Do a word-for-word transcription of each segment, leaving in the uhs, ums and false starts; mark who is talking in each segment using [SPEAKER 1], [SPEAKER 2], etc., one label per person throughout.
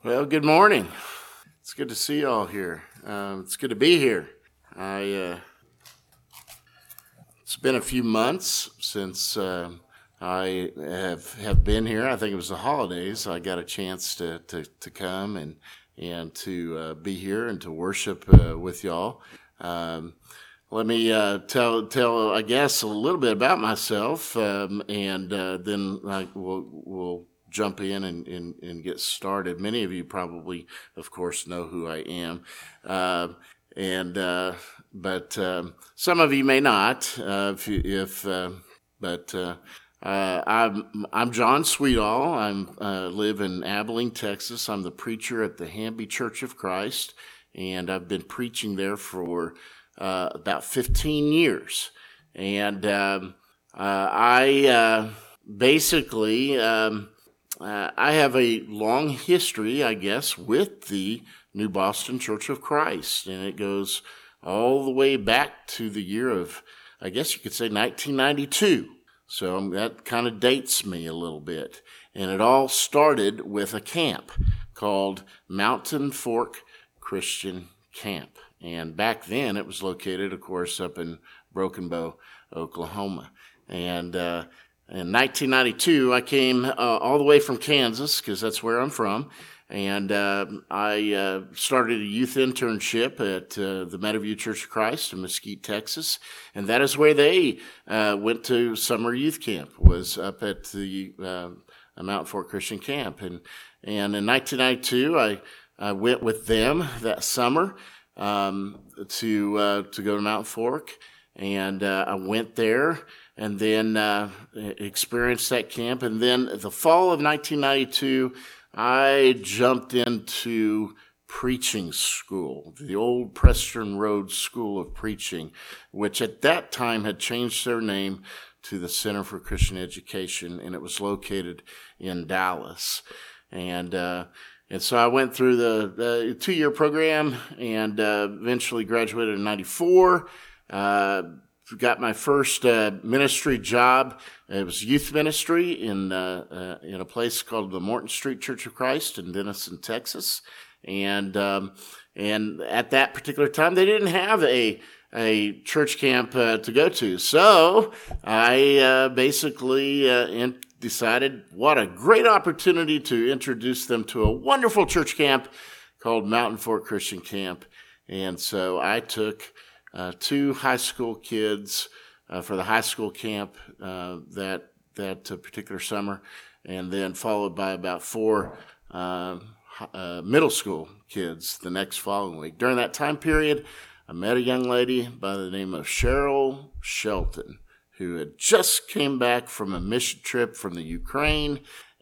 [SPEAKER 1] Well, good morning. It's good to see you all here. Um, it's good to be here. I uh, it's been a few months since uh, I have have been here. I think it was the holidays. I got a chance to to, to come and and to uh, be here and to worship uh, with y'all. Um, let me uh, tell tell I guess a little bit about myself, um, and uh, then I, we'll we'll. jump in and, and, and get started. Many of you probably, of course, know who I am. Uh, and, uh, but, um, some of you may not, uh, if, you, if, uh, but, uh, uh, I'm, I'm John Sweetall. I'm, uh, live in Abilene, Texas. I'm the preacher at the Hamby Church of Christ, and I've been preaching there for, uh, about fifteen years. And, um, uh, I, uh, basically, um, Uh, I have a long history, I guess, with the New Boston Church of Christ, and it goes all the way back to the year of, I guess you could say, nineteen ninety-two. So that kind of dates me a little bit. And it all started with a camp called Mountain Fork Christian Camp. And back then it was located, of course, up in Broken Bow, Oklahoma. And uh In nineteen ninety-two, I came uh, all the way from Kansas, because that's where I'm from, and uh, I uh, started a youth internship at uh, the Meadowview Church of Christ in Mesquite, Texas, and that is where they uh, went to summer youth camp, was up at the uh, Mountain Fork Christian Camp. And, and in nineteen ninety-two, I, I went with them that summer um, to, uh, to go to Mountain Fork, and uh, I went there and then uh, experienced that camp. And then the fall of nineteen ninety-two, I jumped into preaching school, the old Preston Road School of Preaching, which at that time had changed their name to the Center for Christian Education, and it was located in Dallas. And uh, and so I went through the, the two-year program and uh, eventually graduated in ninety-four. Uh, got my first uh, ministry job. It was youth ministry in uh, uh, in a place called the Morton Street Church of Christ in Denison, Texas. And um, and at that particular time, they didn't have a a church camp uh, to go to. So I uh, basically uh, in, decided what a great opportunity to introduce them to a wonderful church camp called Mountain Fork Christian Camp. And so I took Uh, two high school kids uh, for the high school camp uh, that that uh, particular summer, and then followed by about four uh, uh, middle school kids the next following week. During that time period, I met a young lady by the name of Cheryl Shelton, who had just came back from a mission trip from the Ukraine,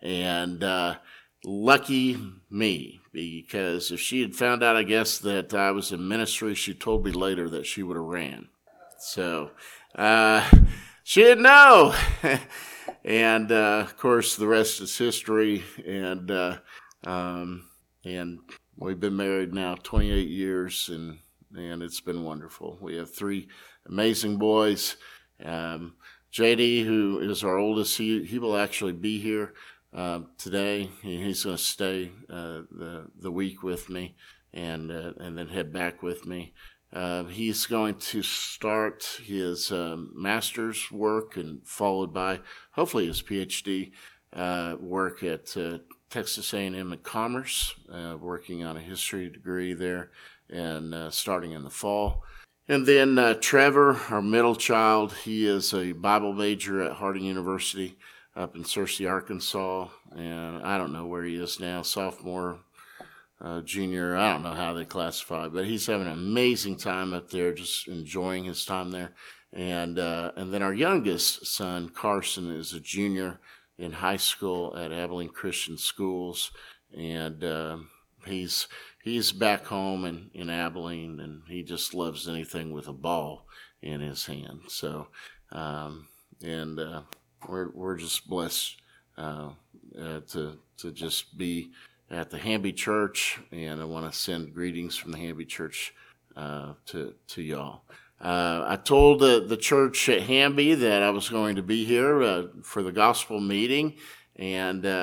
[SPEAKER 1] and uh, lucky me, because if she had found out, I guess, that I was in ministry, she told me later that she would have ran. So uh, she didn't know. And, uh, of course, the rest is history. And uh, um, and we've been married now twenty-eight years, and, and it's been wonderful. We have three amazing boys. Um, J D, who is our oldest, he, he will actually be here Uh, today. He's going to stay uh, the the week with me, and uh, and then head back with me. Uh, he's going to start his um, master's work, and followed by hopefully his PhD uh, work at uh, Texas A and M in Commerce, uh, working on a history degree there, and uh, starting in the fall. And then uh, Trevor, our middle child, he is a Bible major at Harding University up in Searcy, Arkansas, and I don't know where he is now, sophomore, uh, junior, I don't know how they classify, but he's having an amazing time up there, just enjoying his time there. And uh, and then our youngest son, Carson, is a junior in high school at Abilene Christian Schools, and uh, he's he's back home in, in Abilene, and he just loves anything with a ball in his hand. So, um, and uh, We're we're just blessed uh, uh, to to just be at the Hamby Church, and I want to send greetings from the Hamby Church uh, to to y'all. Uh, I told the the church at Hamby that I was going to be here uh, for the gospel meeting, and uh,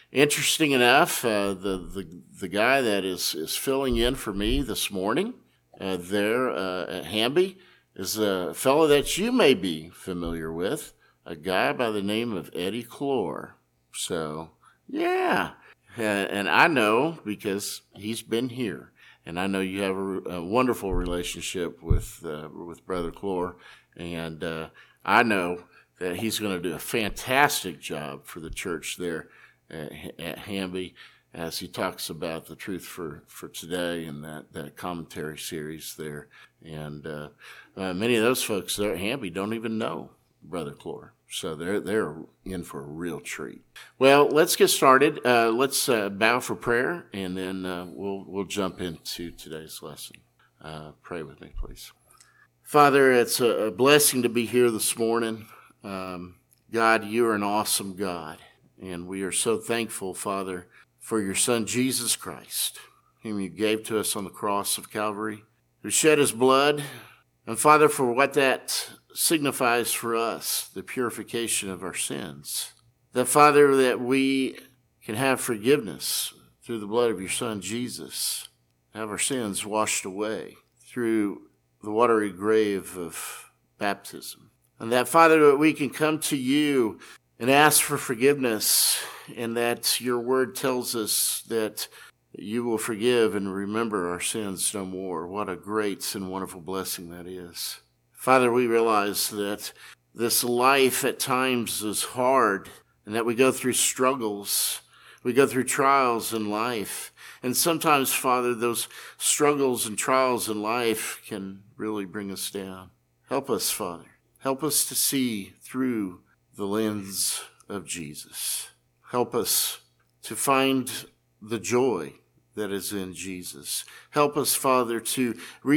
[SPEAKER 1] interesting enough, uh, the, the the guy that is, is filling in for me this morning uh, there uh, at Hamby is a fellow that you may be familiar with, a guy by the name of Eddie Clore. So, yeah. Uh, and I know because he's been here. And I know you have a, a wonderful relationship with uh, with Brother Clore. And uh, I know that he's going to do a fantastic job for the church there at, at Hamby as he talks about the truth for, for today and that, that commentary series there. And uh, uh, many of those folks there at Hamby don't even know Brother Clore. So they're, they're in for a real treat. Well, let's get started. Uh, let's uh, bow for prayer, and then uh, we'll, we'll jump into today's lesson. Uh, pray with me, please. Father, it's a blessing to be here this morning. Um, God, you are an awesome God, and we are so thankful, Father, for your Son, Jesus Christ, whom you gave to us on the cross of Calvary, who shed his blood, and Father, for what that signifies for us, the purification of our sins. That, Father, that we can have forgiveness through the blood of your Son, Jesus, have our sins washed away through the watery grave of baptism. And that, Father, that we can come to you and ask for forgiveness, and that your word tells us that you will forgive and remember our sins no more. What a great and wonderful blessing that is. Father, we realize that this life at times is hard, and that we go through struggles. We go through trials in life. And sometimes, Father, those struggles and trials in life can really bring us down. Help us, Father. Help us to see through the lens of Jesus. Help us to find the joy that is in Jesus. Help us, Father, to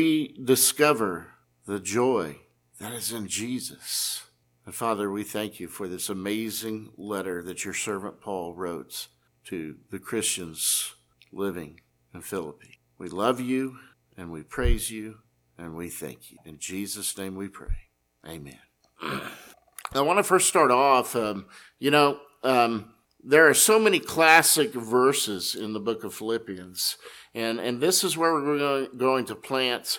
[SPEAKER 1] rediscover the joy that is in Jesus. And Father, we thank you for this amazing letter that your servant Paul wrote to the Christians living in Philippi. We love you, and we praise you, and we thank you. In Jesus' name we pray. Amen. I want to first start off, um, you know, um, there are so many classic verses in the book of Philippians, and, and this is where we're going, going to plant,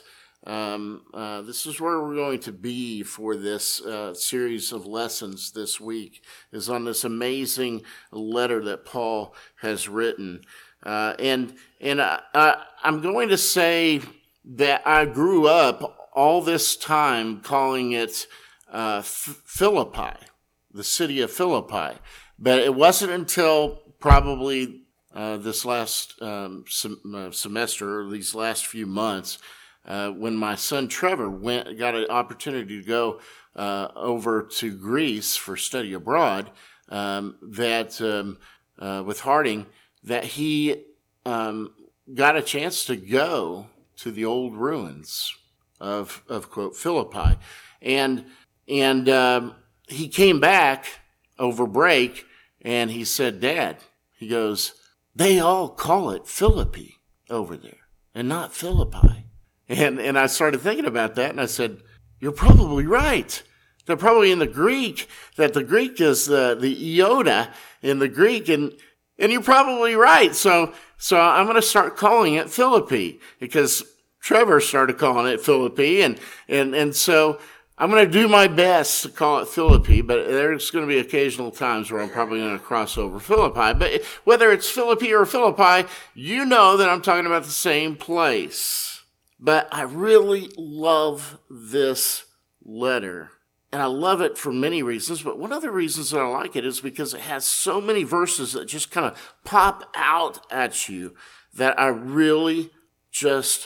[SPEAKER 1] um, uh, this is where we're going to be for this uh, series of lessons this week, is on this amazing letter that Paul has written. Uh, and and I, I, I'm going to say that I grew up all this time calling it uh, F- Philippi, the city of Philippi. But it wasn't until probably uh, this last um, sem- uh, semester or these last few months uh, when my son Trevor went got an opportunity to go uh, over to Greece for study abroad um, that um, uh, with Harding, that he um, got a chance to go to the old ruins of, of quote, Philippi. And, and um, he came back over break, and he said, Dad, he goes, they all call it Philippi over there and not Philippi. And, and I started thinking about that, and I said, you're probably right. They're probably in the Greek, that the Greek is the, the iota in the Greek, and And you're probably right. So, so I'm going to start calling it Philippi because Trevor started calling it Philippi. And, and, and so I'm going to do my best to call it Philippi, but there's going to be occasional times where I'm probably going to cross over Philippi. But whether it's Philippi or Philippi, you know that I'm talking about the same place. But I really love this letter. And I love it for many reasons, but one of the reasons that I like it is because it has so many verses that just kind of pop out at you that I really just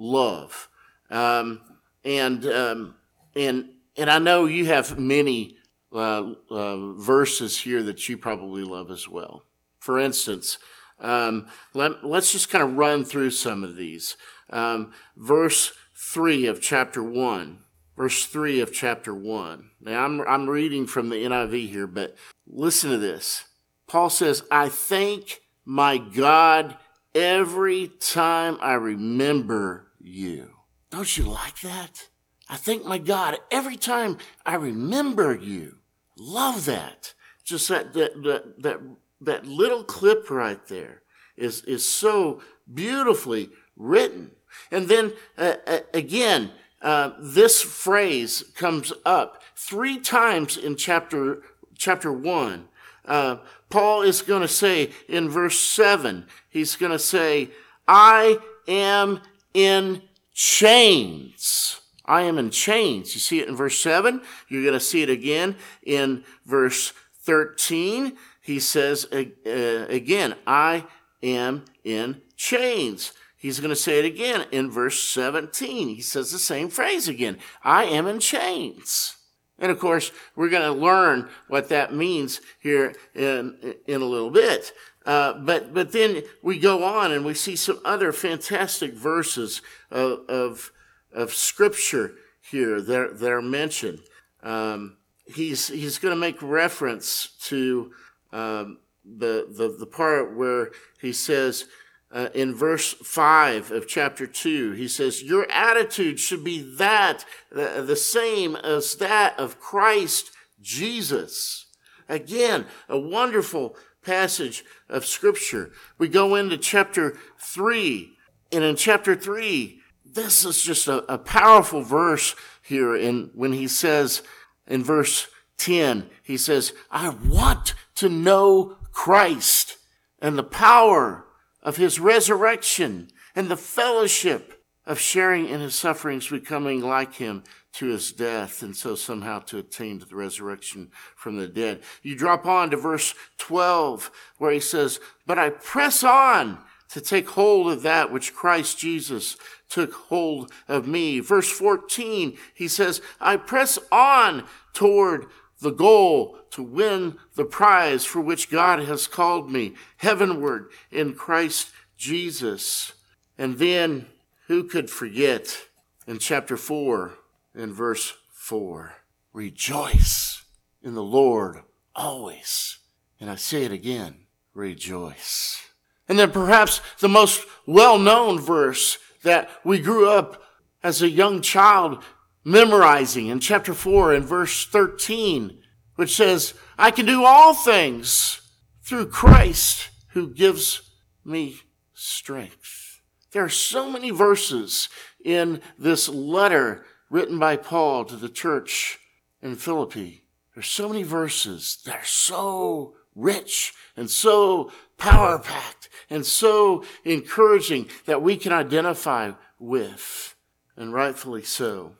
[SPEAKER 1] love. Um, and um, and and I know you have many uh, uh, verses here that you probably love as well. For instance, um, let, let's just kind of run through some of these. Um, verse three of chapter one. Verse three of chapter one. Now, I'm, I'm reading from the N I V here, but listen to this. Paul says, I thank my God every time I remember you. Don't you like that? I thank my God every time I remember you. Love that. Just that, that, that, that that little clip right there is, is so beautifully written. And then uh, uh, again, uh, this phrase comes up three times in chapter chapter one. Uh, Paul is going to say in verse seven, he's going to say, I am in chains. I am in chains. You see it in verse seven. You're going to see it again in verse thirteen. He says uh, again, I am in chains. He's going to say it again in verse seventeen. He says the same phrase again. I am in chains. And of course, we're going to learn what that means here in, in a little bit. Uh, but, but then we go on and we see some other fantastic verses of, of, of scripture here that, that are mentioned. Um, he's, he's going to make reference to, um, the, the, the part where he says, Uh, in verse five of chapter two, he says, your attitude should be that, uh, the same as that of Christ Jesus. Again, a wonderful passage of scripture. We go into chapter three, and in chapter three, this is just a, a powerful verse here. In when he says in verse ten, he says, I want to know Christ and the power of his resurrection and the fellowship of sharing in his sufferings, becoming like him to his death, and so somehow to attain to the resurrection from the dead. You drop on to verse twelve, where he says, but I press on to take hold of that which Christ Jesus took hold of me. Verse fourteen, he says, I press on toward the goal to win the prize for which God has called me heavenward in Christ Jesus. And then who could forget in chapter four, in verse four, rejoice in the Lord always. And I say it again, rejoice. And then perhaps the most well-known verse that we grew up as a young child memorizing in chapter four and verse thirteen, which says, I can do all things through Christ who gives me strength. There are so many verses in this letter written by Paul to the church in Philippi. There's so many verses that are so rich and so power-packed and so encouraging that we can identify with, and rightfully so.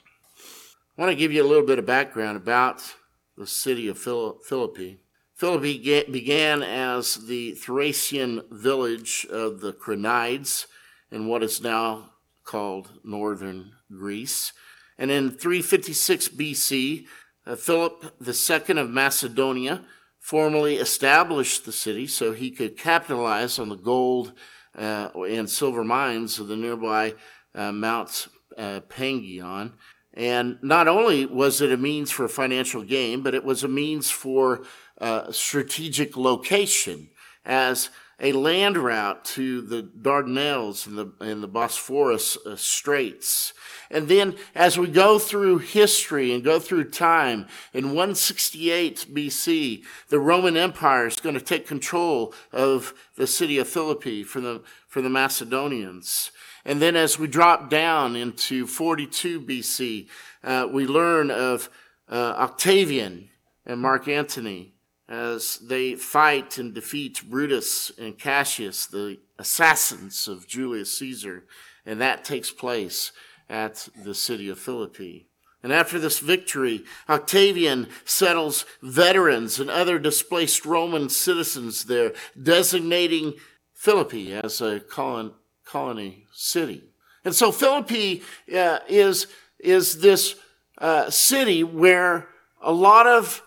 [SPEAKER 1] I want to give you a little bit of background about the city of Philippi. Philippi began as the Thracian village of the Cranides in what is now called northern Greece. And in three fifty-six B C, uh, Philip the Second of Macedonia formally established the city so he could capitalize on the gold uh, and silver mines of the nearby uh, Mount uh, Pangaeon. And not only was it a means for financial gain, but it was a means for uh, strategic location as a land route to the Dardanelles and the, and the Bosphorus uh, Straits. And then as we go through history and go through time, in one sixty-eight B C, the Roman Empire is going to take control of the city of Philippi for the, for the Macedonians. And then as we drop down into forty-two B C, uh, we learn of uh, Octavian and Mark Antony as they fight and defeat Brutus and Cassius, the assassins of Julius Caesar. And that takes place at the city of Philippi. And after this victory, Octavian settles veterans and other displaced Roman citizens there, designating Philippi as a colon colony city. And so Philippi uh, is, is this uh, city where a lot of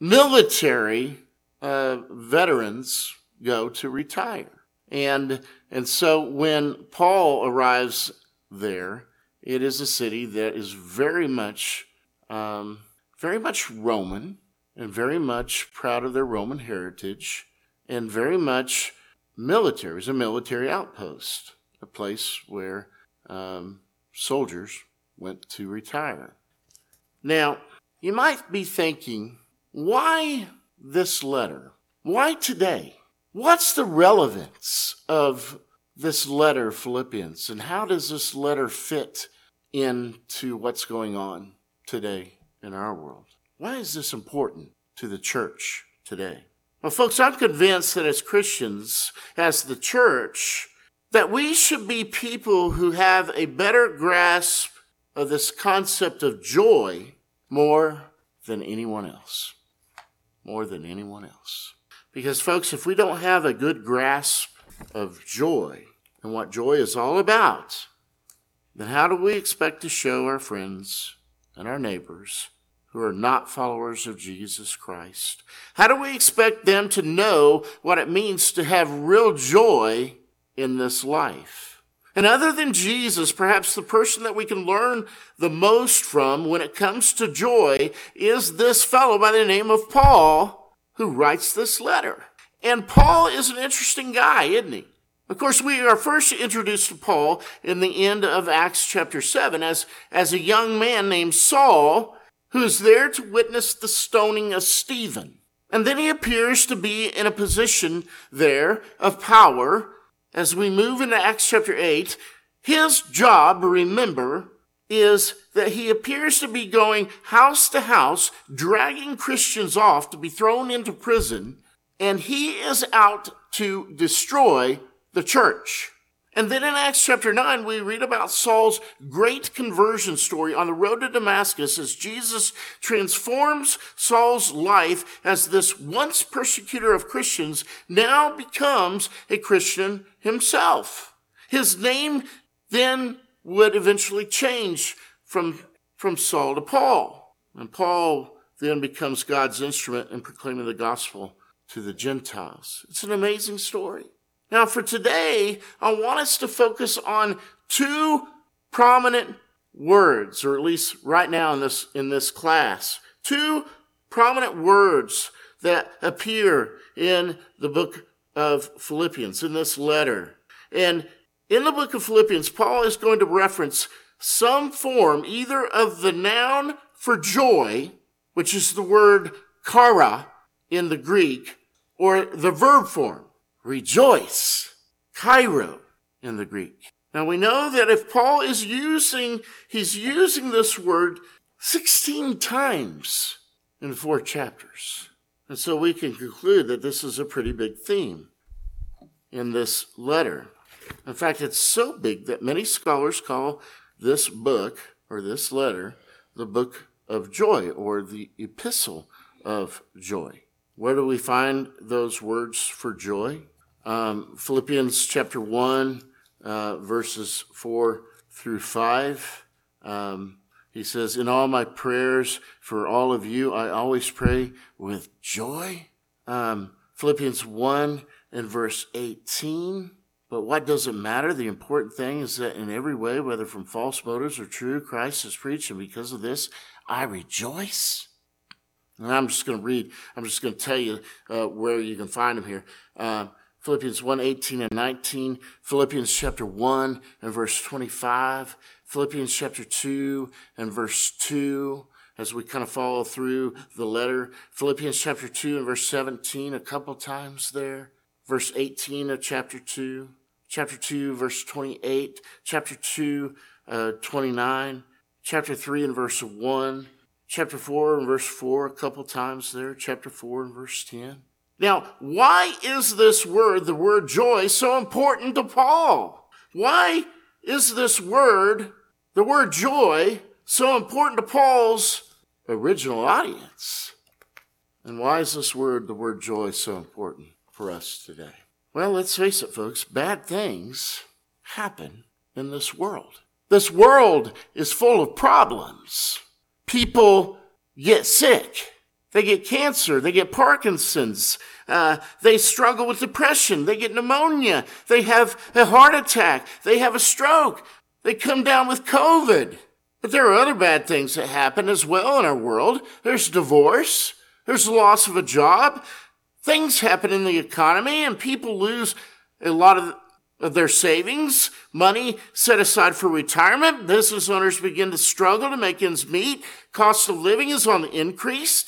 [SPEAKER 1] military uh, veterans go to retire. And, and so when Paul arrives there, it is a city that is very much, um, very much Roman and very much proud of their Roman heritage and very much military. It was a military outpost. A place where um, soldiers went to retire. Now, you might be thinking, why this letter? Why today? What's the relevance of this letter, Philippians, and how does this letter fit into what's going on today in our world? Why is this important to the church today? Well, folks, I'm convinced that as Christians, as the church, that we should be people who have a better grasp of this concept of joy more than anyone else. More than anyone else. Because, folks, if we don't have a good grasp of joy and what joy is all about, then how do we expect to show our friends and our neighbors who are not followers of Jesus Christ? How do we expect them to know what it means to have real joy in this life? And other than Jesus, perhaps the person that we can learn the most from when it comes to joy is this fellow by the name of Paul, who writes this letter. And Paul is an interesting guy, isn't he? Of course, we are first introduced to Paul in the end of Acts chapter seven as, as a young man named Saul, who is there to witness the stoning of Stephen. And then he appears to be in a position there of power. As we move into Acts chapter eight, his job, remember, is that he appears to be going house to house, dragging Christians off to be thrown into prison, and he is out to destroy the church. And then in Acts chapter nine, we read about Saul's great conversion story on the road to Damascus as Jesus transforms Saul's life as this once persecutor of Christians now becomes a Christian himself. His name then would eventually change from, from Saul to Paul. And Paul then becomes God's instrument in proclaiming the gospel to the Gentiles. It's an amazing story. Now, for today, I want us to focus on two prominent words, or at least right now in this, in this class, two prominent words that appear in the book of Philippians, in this letter. And in the book of Philippians, Paul is going to reference some form either of the noun for joy, which is the word chara in the Greek, or the verb form, rejoice, chairo in the Greek. Now we know that if Paul is using, he's using this word sixteen times in four chapters. And so we can conclude that this is a pretty big theme in this letter. In fact, it's so big that many scholars call this book, or this letter, the book of joy, or the epistle of joy. Where do we find those words for joy? Um, Philippians chapter one, uh, verses four through five. Um, he says, in all my prayers for all of you, I always pray with joy. Um, Philippians one and verse eighteen. But what does it matter? The important thing is that in every way, whether from false motives or true, Christ is preached, and because of this, I rejoice. And I'm just going to read, I'm just going to tell you uh, where you can find them here. Uh, Philippians one, eighteen and nineteen, Philippians chapter one and verse twenty-five, Philippians chapter two and verse two, as we kind of follow through the letter. Philippians chapter two and verse seventeen, a couple times there. Verse eighteen of chapter two, chapter two, verse twenty-eight, chapter two, uh, twenty-nine, chapter three and verse one, chapter four and verse four, a couple times there, chapter four and verse ten. Now, why is this word, the word joy, so important to Paul? Why is this word, the word joy, so important to Paul's original audience? And why is this word, the word joy, so important for us today? Well, let's face it, folks, bad things happen in this world. This world is full of problems. People get sick. They get cancer. They get Parkinson's. Uh, they struggle with depression. They get pneumonia. They have a heart attack. They have a stroke. They come down with COVID. But there are other bad things that happen as well in our world. There's divorce. There's the loss of a job. Things happen in the economy, and people lose a lot of, of their savings, money set aside for retirement. Business owners begin to struggle to make ends meet. Cost of living is on the increase.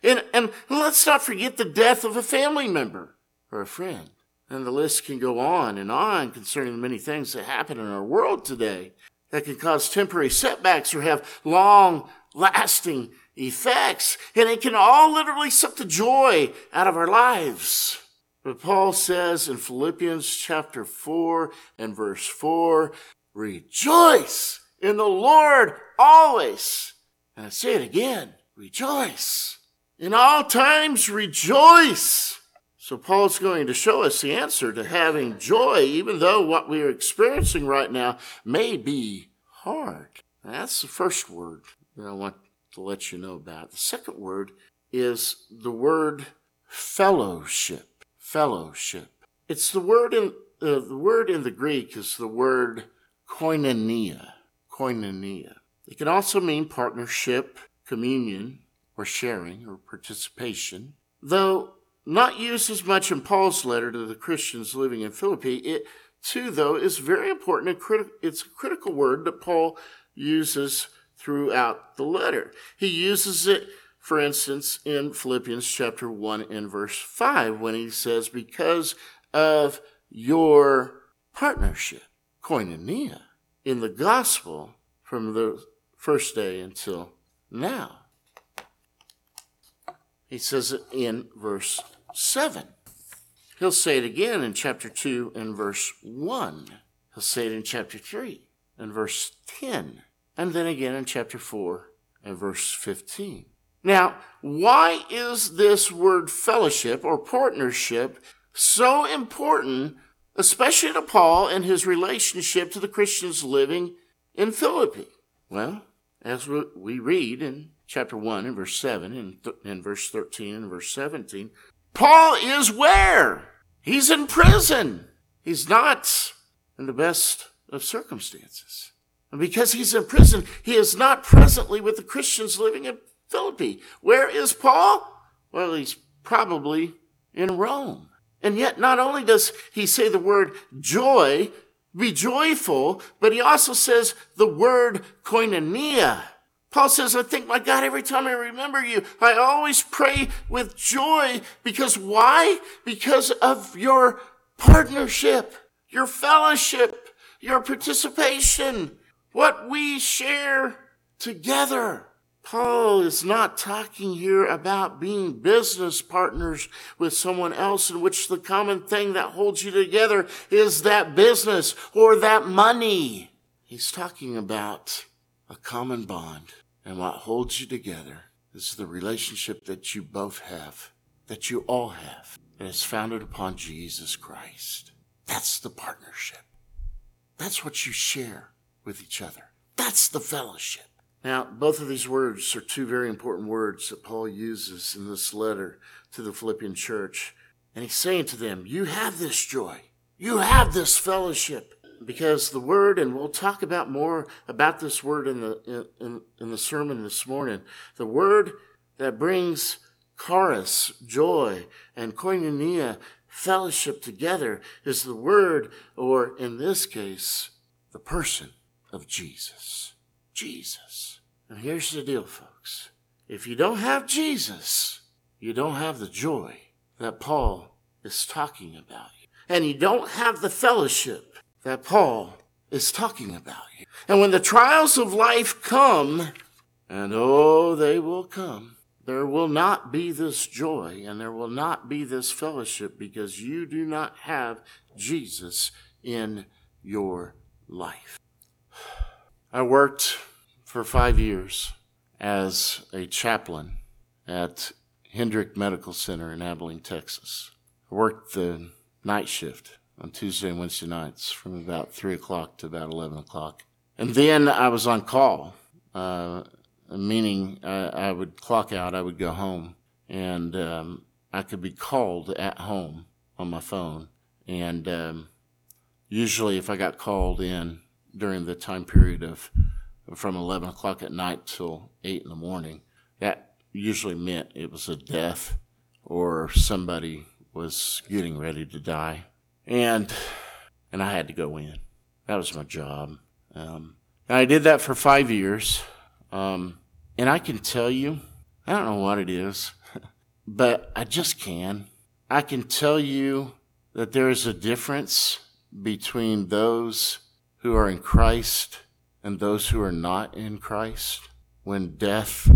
[SPEAKER 1] And, and let's not forget the death of a family member or a friend. And the list can go on and on concerning the many things that happen in our world today that can cause temporary setbacks or have long-lasting effects. And it can all literally suck the joy out of our lives. But Paul says in Philippians chapter four and verse four, rejoice in the Lord always. And I say it again, rejoice. In all times, rejoice. So Paul's going to show us the answer to having joy, even though what we are experiencing right now may be hard. And that's the first word that I want to let you know about. The second word is the word fellowship. Fellowship. It's the word in uh, the word in the Greek is the word koinonia. Koinonia. It can also mean partnership, communion, or sharing, or participation. Though not used as much in Paul's letter to the Christians living in Philippi, it too, though, is very important and critical. It's a critical word that Paul uses throughout the letter. He uses it, for instance, in Philippians chapter one and verse five, when he says, because of your partnership, koinonia, in the gospel from the first day until now. He says it in verse seven. He'll say it again in chapter two and verse one. He'll say it in chapter three and verse ten. And then again in chapter four and verse fifteen. Now, why is this word fellowship or partnership so important, especially to Paul and his relationship to the Christians living in Philippi? Well, as we read in chapter one and verse seven and, th- and verse thirteen and verse seventeen, Paul is where? He's in prison. He's not in the best of circumstances. And because he's in prison, he is not presently with the Christians living in Philippi. Where is Paul? Well, he's probably in Rome. And yet not only does he say the word joy, be joyful, but he also says the word koinonia. Paul says, I thank my God every time I remember you. I always pray with joy. Because why? Because of your partnership, your fellowship, your participation, what we share together. Paul is not talking here about being business partners with someone else in which the common thing that holds you together is that business or that money. He's talking about a common bond. And what holds you together is the relationship that you both have, that you all have, and it's founded upon Jesus Christ. That's the partnership. That's what you share with each other. That's the fellowship. Now, both of these words are two very important words that Paul uses in this letter to the Philippian church. And he's saying to them, you have this joy. You have this fellowship. Because the word, and we'll talk about more about this word in the in, in the sermon this morning, the word that brings charis, joy, and koinonia, fellowship together, is the word, or in this case, the person of Jesus. Jesus. And here's the deal, folks. If you don't have Jesus, you don't have the joy that Paul is talking about. And you don't have the fellowship that Paul is talking about here. And when the trials of life come, and oh, they will come, there will not be this joy and there will not be this fellowship because you do not have Jesus in your life. I worked for five years as a chaplain at Hendrick Medical Center in Abilene, Texas. I worked the night shift on Tuesday and Wednesday nights from about three o'clock to about eleven o'clock. And then I was on call, uh, meaning I, I would clock out, I would go home, and um, I could be called at home on my phone. And um, usually if I got called in during the time period of from eleven o'clock at night till eight in the morning, that usually meant it was a death or somebody was getting ready to die. And and I had to go in. That was my job. Um, and I did that for five years. Um, and I can tell you, I don't know what it is, but I just can. I can tell you that there is a difference between those who are in Christ and those who are not in Christ when death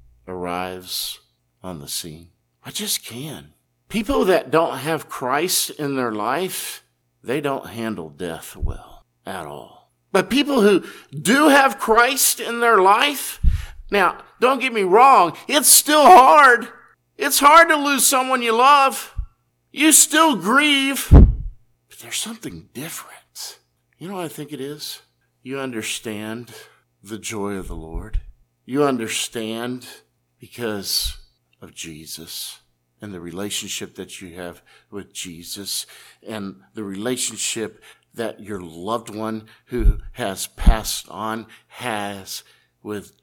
[SPEAKER 1] arrives on the scene. I just can. People that don't have Christ in their life, they don't handle death well at all. But people who do have Christ in their life, now, don't get me wrong, it's still hard. It's hard to lose someone you love. You still grieve, but there's something different. You know what I think it is? You understand the joy of the Lord. You understand because of Jesus and the relationship that you have with Jesus and the relationship that your loved one who has passed on has with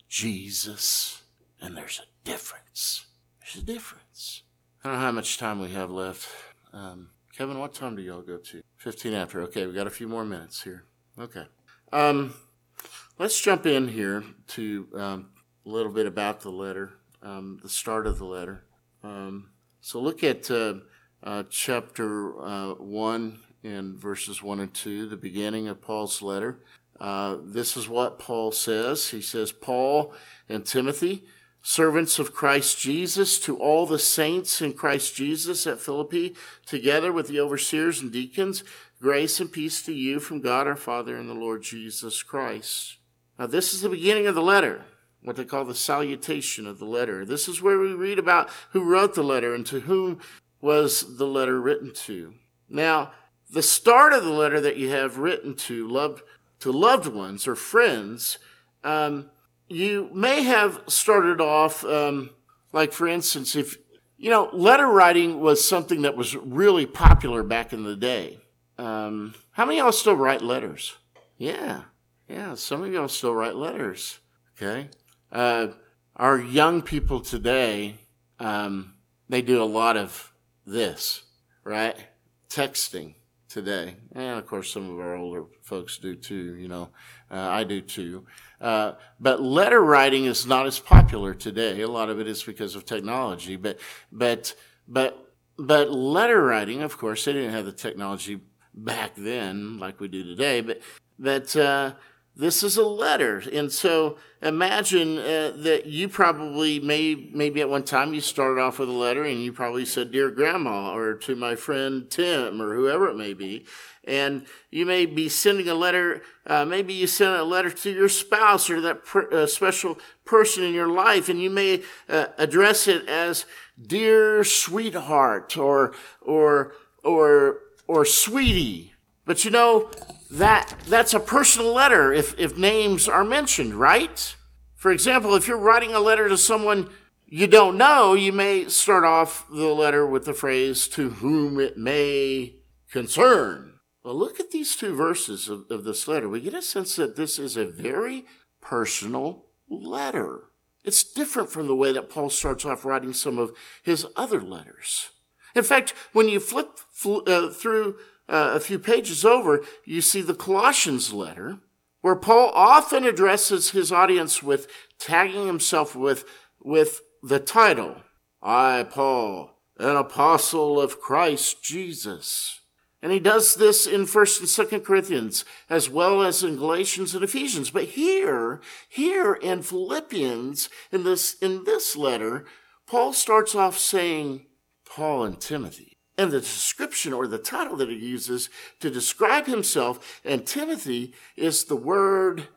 [SPEAKER 1] Jesus. And there's a difference. There's a difference. I don't know how much time we have left. Um, Kevin, what time do y'all go to? fifteen after. Okay, we got a few more minutes here. Okay. Um, let's jump in here to um, a little bit about the letter, um, the start of the letter. Um, so look at uh, uh, chapter uh, one and verses one and two, the beginning of Paul's letter. Uh, this is what Paul says. He says, Paul and Timothy, servants of Christ Jesus, to all the saints in Christ Jesus at Philippi, together with the overseers and deacons, grace and peace to you from God our Father and the Lord Jesus Christ. Now, this is the beginning of the letter, what they call the salutation of the letter. This is where we read about who wrote the letter and to whom was the letter written to. Now, the start of the letter that you have written to loved to loved ones or friends, um, you may have started off, um, like for instance, if, you know, letter writing was something that was really popular back in the day. Um, how many of y'all still write letters? Yeah, yeah, some of y'all still write letters, okay? Uh, our young people today, um, they do a lot of this, right? Texting today. And of course, some of our older folks do too, you know, uh, I do too. Uh, but letter writing is not as popular today. A lot of it is because of technology, but, but, but, but letter writing, of course, they didn't have the technology back then like we do today, but, but, uh, this is a letter. And so imagine uh, that you probably may, maybe at one time you started off with a letter and you probably said, Dear Grandma, or to my friend Tim, or whoever it may be. And you may be sending a letter, uh, maybe you sent a letter to your spouse or that per, uh, special person in your life, and you may uh, address it as Dear Sweetheart, or, or, or, or Sweetie. But you know, that that's a personal letter if, if names are mentioned, right? For example, if you're writing a letter to someone you don't know, you may start off the letter with the phrase, to whom it may concern. Well, look at these two verses of, of this letter. We get a sense that this is a very personal letter. It's different from the way that Paul starts off writing some of his other letters. In fact, when you flip fl- uh, through Uh, a few pages over, you see the Colossians letter, where Paul often addresses his audience with tagging himself with, with the title, I, Paul, an apostle of Christ Jesus. And he does this in First and Second Corinthians, as well as in Galatians and Ephesians. But here, here in Philippians, in this, in this letter, Paul starts off saying, Paul and Timothy. And the description or the title that he uses to describe himself and Timothy is the word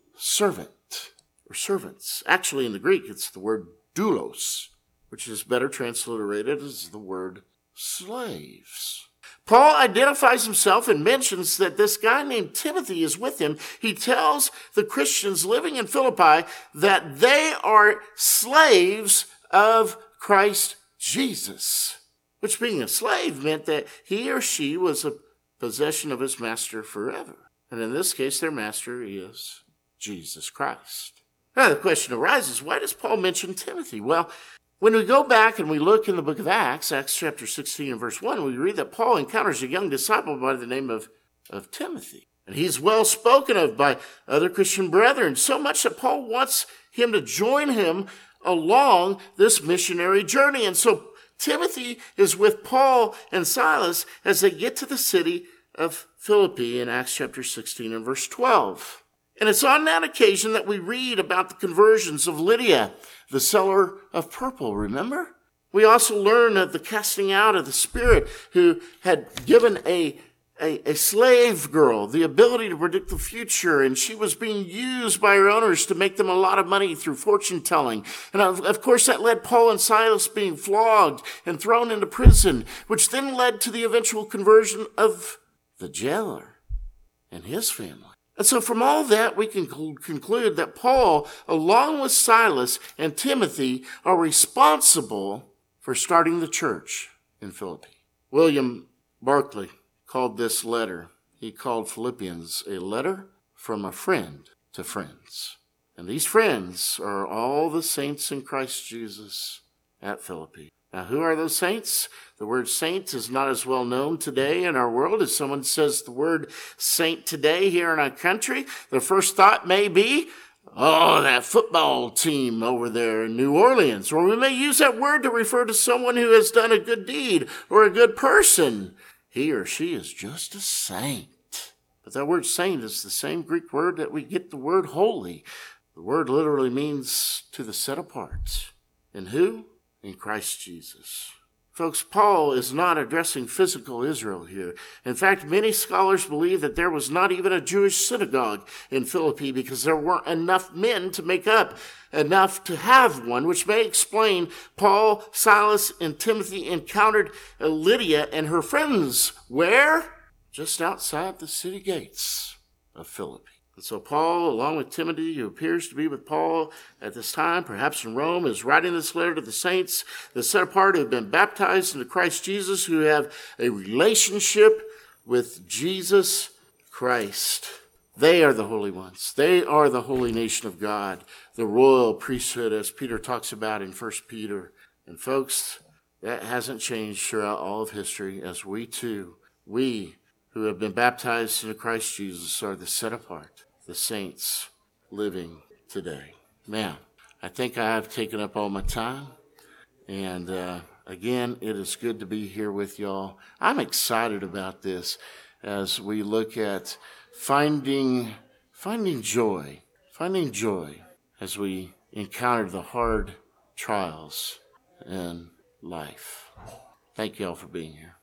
[SPEAKER 1] servant or servants. Actually, in the Greek, it's the word doulos, which is better transliterated as the word slaves. Paul identifies himself and mentions that this guy named Timothy is with him. He tells the Christians living in Philippi that they are slaves of Christ Jesus. Which, being a slave, meant that he or she was a possession of his master forever. And in this case, their master is Jesus Christ. Now, the question arises, why does Paul mention Timothy? Well, when we go back and we look in the book of Acts, Acts chapter sixteen and verse one, we read that Paul encounters a young disciple by the name of, of Timothy. And he's well spoken of by other Christian brethren, so much that Paul wants him to join him along this missionary journey. And so Timothy is with Paul and Silas as they get to the city of Philippi in Acts chapter sixteen and verse twelve. And it's on that occasion that we read about the conversions of Lydia, the seller of purple, remember? We also learn of the casting out of the spirit who had given a, a, a slave girl the ability to predict the future, and she was being used by her owners to make them a lot of money through fortune telling. And of, of course that led Paul and Silas being flogged and thrown into prison, which then led to the eventual conversion of the jailer and his family. And so from all that, we can conclude that Paul, along with Silas and Timothy, are responsible for starting the church in Philippi. William Barclay called this letter, he called Philippians a letter from a friend to friends. And these friends are all the saints in Christ Jesus at Philippi. Now, who are those saints? The word saint is not as well known today in our world as someone says the word saint today here in our country. The first thought may be, oh, that football team over there in New Orleans. Or we may use that word to refer to someone who has done a good deed or a good person. He or she is just a saint. But that word saint is the same Greek word that we get the word holy. The word literally means to the set apart. And who? In Christ Jesus. Folks, Paul is not addressing physical Israel here. In fact, many scholars believe that there was not even a Jewish synagogue in Philippi because there weren't enough men to make up enough to have one, which may explain Paul, Silas, and Timothy encountered Lydia and her friends. Where? Just outside the city gates of Philippi. And so Paul, along with Timothy, who appears to be with Paul at this time, perhaps in Rome, is writing this letter to the saints, the set apart who have been baptized into Christ Jesus, who have a relationship with Jesus Christ. They are the holy ones. They are the holy nation of God, the royal priesthood, as Peter talks about in First Peter. And folks, that hasn't changed throughout all of history, as we too, we who have been baptized into Christ Jesus, are the set apart, the saints living today. Now, I think I have taken up all my time. And uh, again, it is good to be here with y'all. I'm excited about this as we look at finding, finding joy, finding joy as we encounter the hard trials in life. Thank y'all for being here.